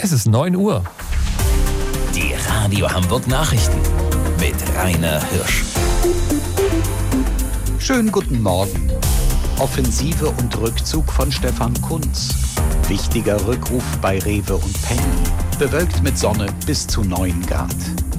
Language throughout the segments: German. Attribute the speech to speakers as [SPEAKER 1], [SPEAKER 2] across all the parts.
[SPEAKER 1] Es ist 9 Uhr.
[SPEAKER 2] Die Radio Hamburg Nachrichten mit Rainer Hirsch.
[SPEAKER 3] Schönen guten Morgen. Offensive und Rückzug von Stefan Kuntz. Wichtiger Rückruf bei Rewe und Penny. Bewölkt mit Sonne bis zu 9 Grad.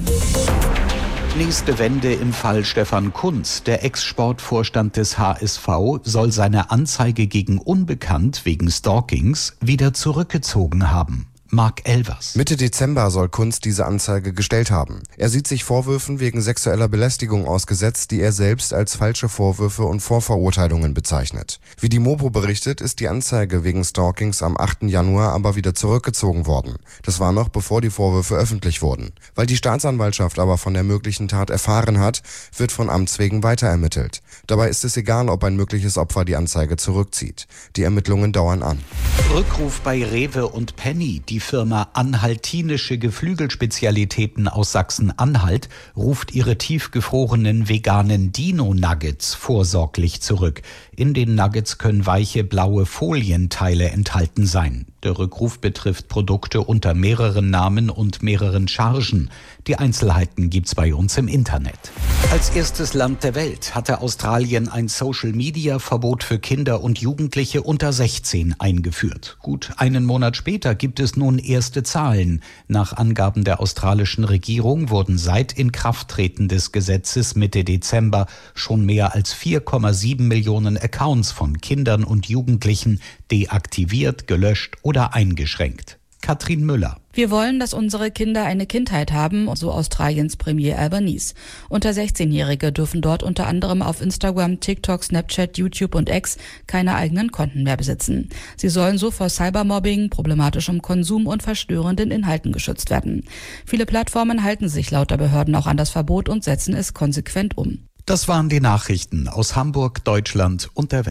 [SPEAKER 3] Nächste Wende im Fall Stefan Kuntz. Der Ex-Sportvorstand des HSV soll seine Anzeige gegen Unbekannt wegen Stalkings wieder zurückgezogen haben. Marc Elvers.
[SPEAKER 4] Mitte Dezember soll Kuntz diese Anzeige gestellt haben. Er sieht sich Vorwürfen wegen sexueller Belästigung ausgesetzt, die er selbst als falsche Vorwürfe und Vorverurteilungen bezeichnet. Wie die Mopo berichtet, ist die Anzeige wegen Stalkings am 8. Januar aber wieder zurückgezogen worden. Das war noch bevor die Vorwürfe öffentlich wurden. Weil die Staatsanwaltschaft aber von der möglichen Tat erfahren hat, wird von Amts wegen weiter ermittelt. Dabei ist es egal, ob ein mögliches Opfer die Anzeige zurückzieht. Die Ermittlungen dauern an.
[SPEAKER 3] Rückruf bei Rewe und Penny. Die Firma Anhaltinische Geflügelspezialitäten aus Sachsen-Anhalt ruft ihre tiefgefrorenen veganen Dino-Nuggets vorsorglich zurück. In den Nuggets können weiche blaue Folienteile enthalten sein. Der Rückruf betrifft Produkte unter mehreren Namen und mehreren Chargen. Die Einzelheiten gibt's bei uns im Internet. Als erstes Land der Welt hatte Australien ein Social-Media-Verbot für Kinder und Jugendliche unter 16 eingeführt. Gut einen Monat später gibt es nun erste Zahlen. Nach Angaben der australischen Regierung wurden seit Inkrafttreten des Gesetzes Mitte Dezember schon mehr als 4,7 Millionen Accounts von Kindern und Jugendlichen deaktiviert, gelöscht oder eingeschränkt. Katrin Müller.
[SPEAKER 5] Wir wollen, dass unsere Kinder eine Kindheit haben, so Australiens Premier Albanese. Unter 16-Jährige dürfen dort unter anderem auf Instagram, TikTok, Snapchat, YouTube und X keine eigenen Konten mehr besitzen. Sie sollen so vor Cybermobbing, problematischem Konsum und verstörenden Inhalten geschützt werden. Viele Plattformen halten sich laut der Behörden auch an das Verbot und setzen es konsequent um.
[SPEAKER 3] Das waren die Nachrichten aus Hamburg, Deutschland und der Welt.